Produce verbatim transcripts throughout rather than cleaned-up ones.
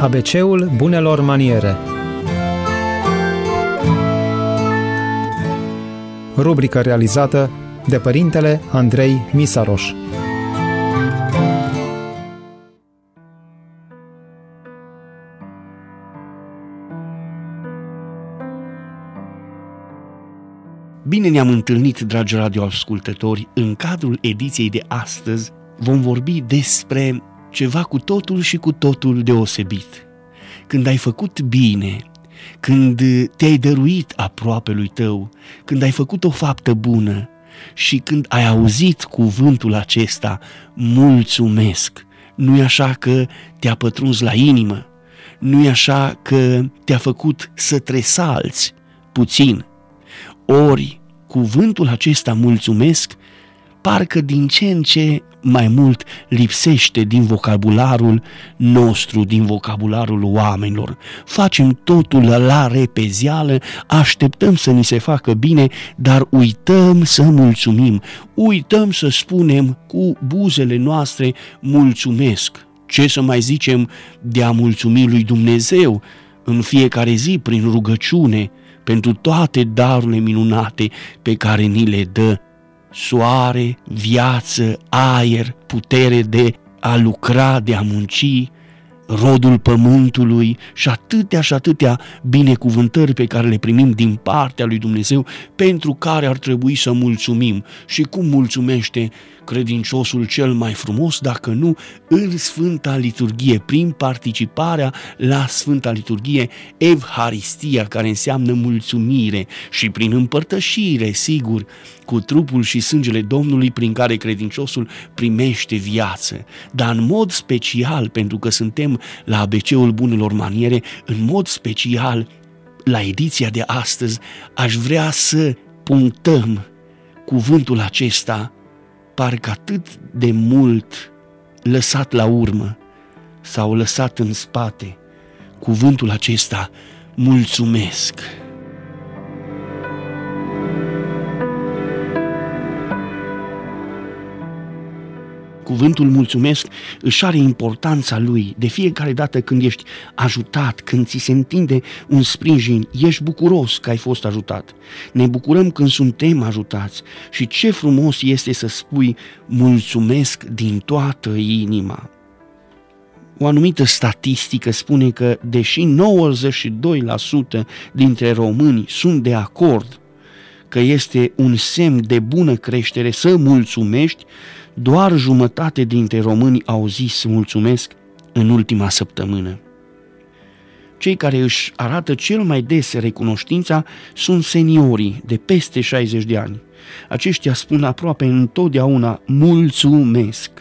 A B C-ul bunelor maniere. Rubrică realizată de părintele Andrei Misaroș. Bine ne-am întâlnit, dragi radioascultători. În cadrul ediției de astăzi vom vorbi despre ceva cu totul și cu totul deosebit. Când ai făcut bine, când te-ai dăruit aproapelui tău, când ai făcut o faptă bună și când ai auzit cuvântul acesta, mulțumesc, nu-i așa că te-a pătruns la inimă, nu-i așa că te-a făcut să tresalți puțin, ori cuvântul acesta mulțumesc parcă din ce în ce mai mult lipsește din vocabularul nostru, din vocabularul oamenilor. Facem totul la repezeală, așteptăm să ni se facă bine, dar uităm să mulțumim, uităm să spunem cu buzele noastre mulțumesc. Ce să mai zicem de a mulțumi lui Dumnezeu în fiecare zi prin rugăciune pentru toate darurile minunate pe care ni le dă: soare, viață, aer, putere de a lucra, de a munci, rodul pământului și atâtea și atâtea binecuvântări pe care le primim din partea lui Dumnezeu, pentru care ar trebui să mulțumim. Și cum mulțumește credinciosul cel mai frumos, dacă nu în Sfânta Liturghie, prin participarea la Sfânta Liturghie, Evharistia, care înseamnă mulțumire, și prin împărtășire, sigur, cu trupul și sângele Domnului, prin care credinciosul primește viață. Dar în mod special, pentru că suntem la A B C-ul bunelor maniere, în mod special, la ediția de astăzi, aș vrea să punctăm cuvântul acesta, parcă atât de mult lăsat la urmă sau lăsat în spate, cuvântul acesta, mulțumesc. Cuvântul mulțumesc își are importanța lui. De fiecare dată când ești ajutat, când ți se întinde un sprijin, ești bucuros că ai fost ajutat. Ne bucurăm când suntem ajutați și ce frumos este să spui mulțumesc din toată inima. O anumită statistică spune că, deși nouăzeci și doi la sută dintre români sunt de acord că este un semn de bună creștere să mulțumești, doar jumătate dintre români au zis mulțumesc în ultima săptămână. Cei care își arată cel mai des recunoștința sunt seniorii de peste șaizeci de ani. Aceștia spun aproape întotdeauna mulțumesc.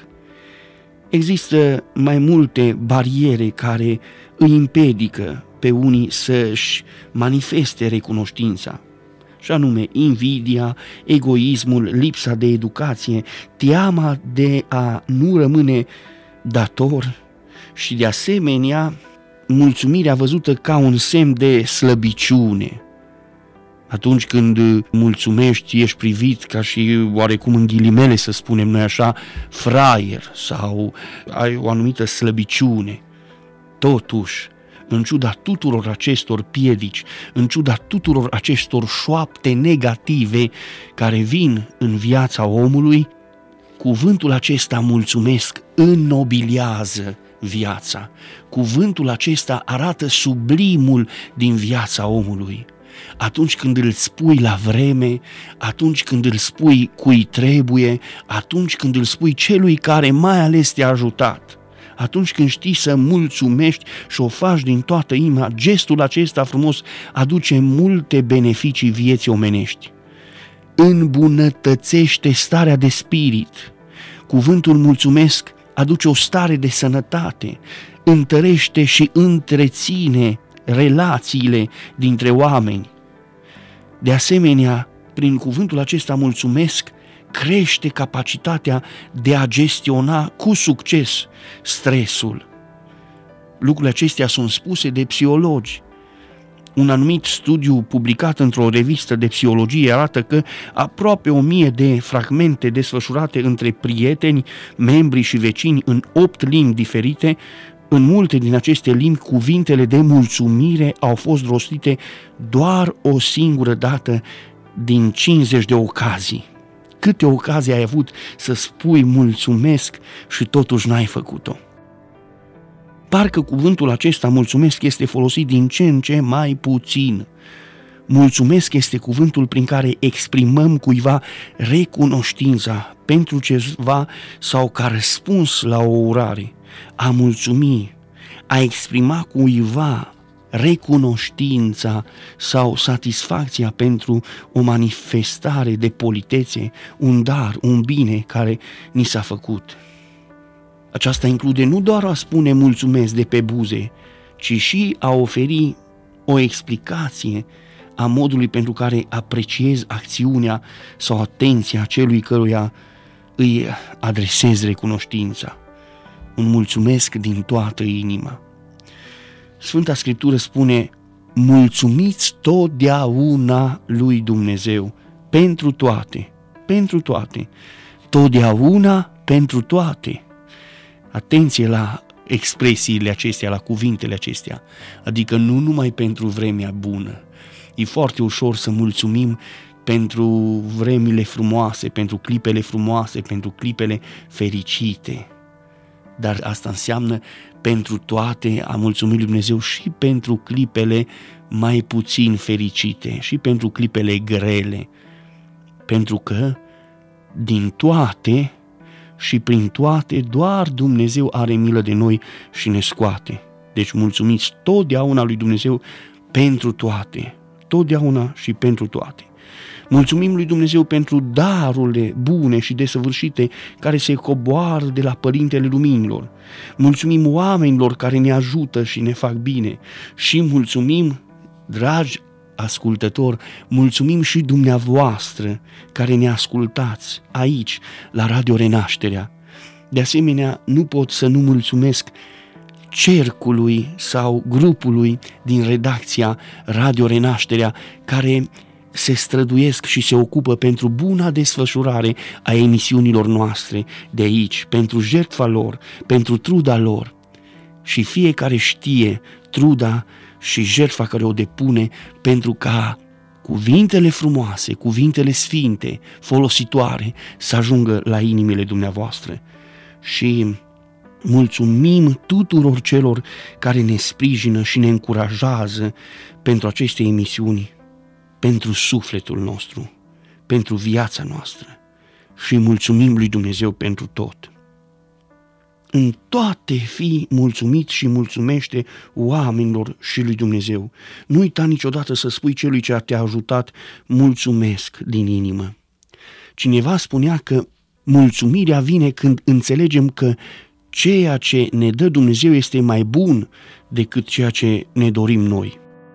Există mai multe bariere care îi împiedică pe unii să-și manifeste recunoștința, și anume invidia, egoismul, lipsa de educație, teama de a nu rămâne dator și, de asemenea, mulțumirea văzută ca un semn de slăbiciune. Atunci când mulțumești, ești privit ca și, oarecum în ghilimele să spunem noi așa, fraier sau ai o anumită slăbiciune. Totuși, în ciuda tuturor acestor piedici, în ciuda tuturor acestor șoapte negative care vin în viața omului, cuvântul acesta mulțumesc înnobilează viața. Cuvântul acesta arată sublimul din viața omului. Atunci când îl spui la vreme, atunci când îl spui cui trebuie, atunci când îl spui celui care mai ales te-a ajutat, atunci când știi să mulțumești și o faci din toată inima, gestul acesta frumos aduce multe beneficii vieții omenești. Îmbunătățește starea de spirit. Cuvântul mulțumesc aduce o stare de sănătate, întărește și întreține relațiile dintre oameni. De asemenea, prin cuvântul acesta mulțumesc, crește capacitatea de a gestiona cu succes stresul. Lucrurile acestea sunt spuse de psihologi. Un anumit studiu publicat într-o revistă de psihologie arată că aproape o mie de fragmente desfășurate între prieteni, membri și vecini în opt limbi diferite În multe din aceste limbi, cuvintele de mulțumire au fost rostite doar o singură dată din cincizeci de ocazii. Câte ocazii ai avut să spui mulțumesc și totuși n-ai făcut-o? Parcă cuvântul acesta, mulțumesc, este folosit din ce în ce mai puțin. Mulțumesc este cuvântul prin care exprimăm cuiva recunoștința pentru ceva sau ca răspuns la o urare. A mulțumi, a exprima cuiva recunoștința sau satisfacția pentru o manifestare de politețe, un dar, un bine care ni s-a făcut. Aceasta include nu doar a spune mulțumesc de pe buze, ci și a oferi o explicație a modului pentru care apreciez acțiunea sau atenția celui căruia îi adresez recunoștința. Un mulțumesc din toată inima. Sfânta Scriptură spune: mulțumiți totdeauna lui Dumnezeu pentru toate, pentru toate, totdeauna pentru toate. Atenție la expresiile acestea, la cuvintele acestea, adică nu numai pentru vremea bună. E foarte ușor să mulțumim pentru vremile frumoase, pentru clipele frumoase, pentru clipele fericite. Dar asta înseamnă pentru toate a mulțumi lui Dumnezeu și pentru clipele mai puțin fericite și pentru clipele grele. Pentru că din toate și prin toate doar Dumnezeu are milă de noi și ne scoate. Deci mulțumiți totdeauna lui Dumnezeu pentru toate, totdeauna și pentru toate. Mulțumim lui Dumnezeu pentru darurile bune și desăvârșite care se coboară de la Părintele Luminilor. Mulțumim oamenilor care ne ajută și ne fac bine. Și mulțumim, dragi ascultători, mulțumim și dumneavoastră care ne ascultați aici, la Radio Renașterea. De asemenea, nu pot să nu mulțumesc cercului sau grupului din redacția Radio Renașterea care se străduiesc și se ocupă pentru buna desfășurare a emisiunilor noastre de aici, pentru jertfa lor, pentru truda lor. Și fiecare știe truda și jertfa care o depune pentru ca cuvintele frumoase, cuvintele sfinte, folositoare, să ajungă la inimile dumneavoastră. Și mulțumim tuturor celor care ne sprijină și ne încurajează pentru aceste emisiuni, pentru sufletul nostru, pentru viața noastră, și mulțumim lui Dumnezeu pentru tot. În toate fii mulțumit și mulțumește oamenilor și lui Dumnezeu. Nu uita niciodată să spui celui ce te-a ajutat mulțumesc din inimă. Cineva spunea că mulțumirea vine când înțelegem că ceea ce ne dă Dumnezeu este mai bun decât ceea ce ne dorim noi.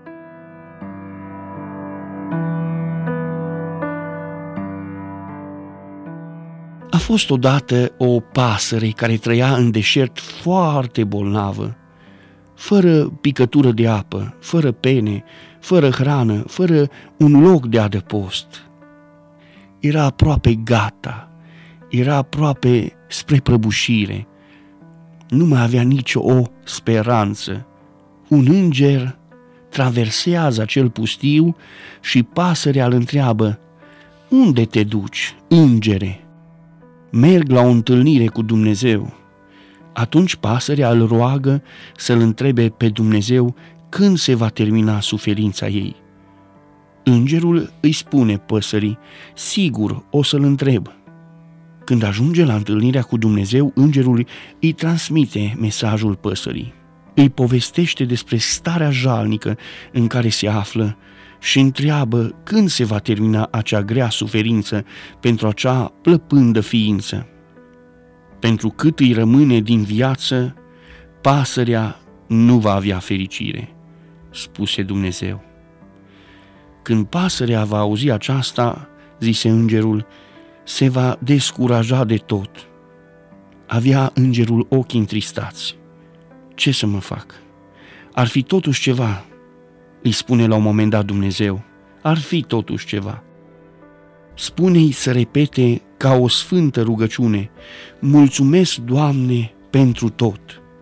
A fost odată o pasăre care trăia în deșert foarte bolnavă, fără picătură de apă, fără pene, fără hrană, fără un loc de adăpost. Era aproape gata, era aproape spre prăbușire, nu mai avea nicio o speranță. Un înger traversează acel pustiu și pasărea îl întreabă: unde te duci, îngere? Merg la o întâlnire cu Dumnezeu. Atunci pasărea îl roagă să-l întrebe pe Dumnezeu când se va termina suferința ei. Îngerul îi spune păsării: sigur, o să-l întreb. Când ajunge la întâlnirea cu Dumnezeu, îngerul îi transmite mesajul păsării. Îi povestește despre starea jalnică în care se află și întreabă când se va termina acea grea suferință pentru acea plăpândă ființă. Pentru cât îi rămâne din viață, pasărea nu va avea fericire, spuse Dumnezeu. Când pasărea va auzi aceasta, zise îngerul, se va descuraja de tot. Avea îngerul ochii întristați. Ce să mă fac? Ar fi totuși ceva, îi spune la un moment dat Dumnezeu. Ar fi totuși ceva. Spune-i să repete ca o sfântă rugăciune: mulțumesc, Doamne, pentru tot.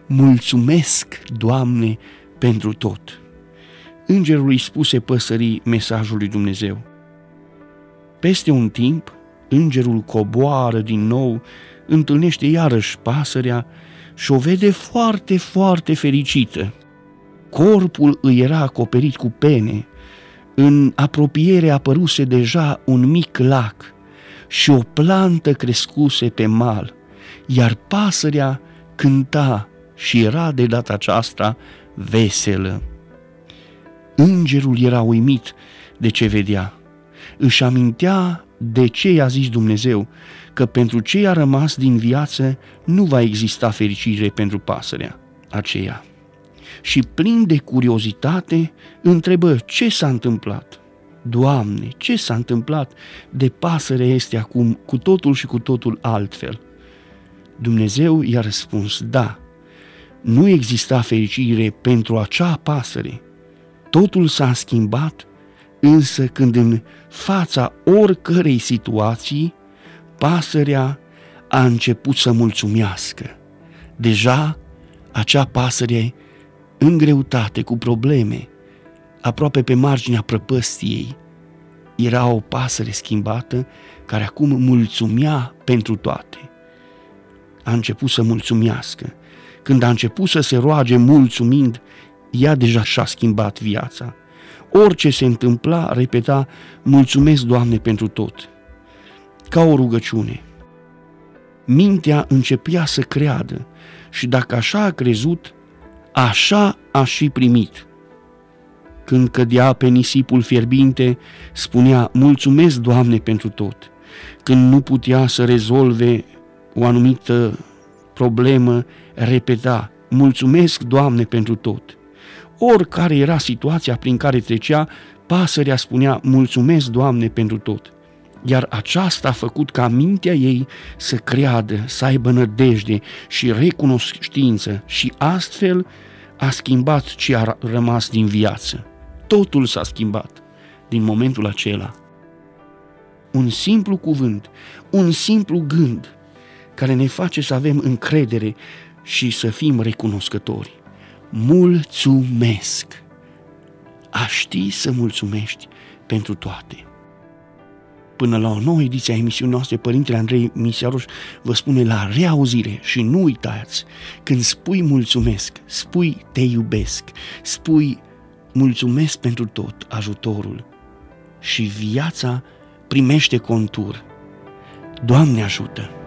mulțumesc, Doamne, pentru tot. Îngerul îi spuse păsării mesajul lui Dumnezeu. Peste un timp, îngerul coboară din nou, întâlnește iarăși pasărea și o vede foarte, foarte fericită. Corpul îi era acoperit cu pene, în apropiere apăruse deja un mic lac și o plantă crescuse pe mal, iar pasărea cânta și era de data aceasta veselă. Îngerul era uimit de ce vedea. Își amintea de ce i-a zis Dumnezeu, că pentru ce i-a rămas din viață nu va exista fericire pentru pasărea aceea. Și plin de curiozitate întrebă ce s-a întâmplat. Doamne, ce s-a întâmplat? De pasăre este acum cu totul și cu totul altfel. Dumnezeu i-a răspuns, da, nu exista fericire pentru acea pasăre. Totul s-a schimbat, însă când în fața oricărei situații, pasărea a început să mulțumească. Deja acea pasăre în greutate, cu probleme, aproape pe marginea prăpăstiei, era o pasăre schimbată care acum mulțumea pentru toate. A început să mulțumească. Când a început să se roage mulțumind, ea deja și-a schimbat viața. Orice se întâmpla, repeta, mulțumesc, Doamne, pentru tot. Ca o rugăciune. Mintea începea să creadă și dacă așa a crezut, așa a și primit. Când cădea pe nisipul fierbinte, spunea, mulțumesc, Doamne, pentru tot. Când nu putea să rezolve o anumită problemă, repeta, mulțumesc, Doamne, pentru tot. Oricare era situația prin care trecea, pasărea spunea, mulțumesc, Doamne, pentru tot. Iar aceasta a făcut ca mintea ei să creadă, să aibă nădejde și recunoștință și astfel a schimbat ce a rămas din viață. Totul s-a schimbat din momentul acela. Un simplu cuvânt, un simplu gând care ne face să avem încredere și să fim recunoscători. Mulțumesc! A ști să mulțumești pentru toate. Până la o nouă ediție a emisiunii noastre, Părintele Andrei Misaroș vă spune la reauzire și nu uitați, când spui mulțumesc, spui te iubesc, spui mulțumesc pentru tot ajutorul și viața primește contur. Doamne ajută!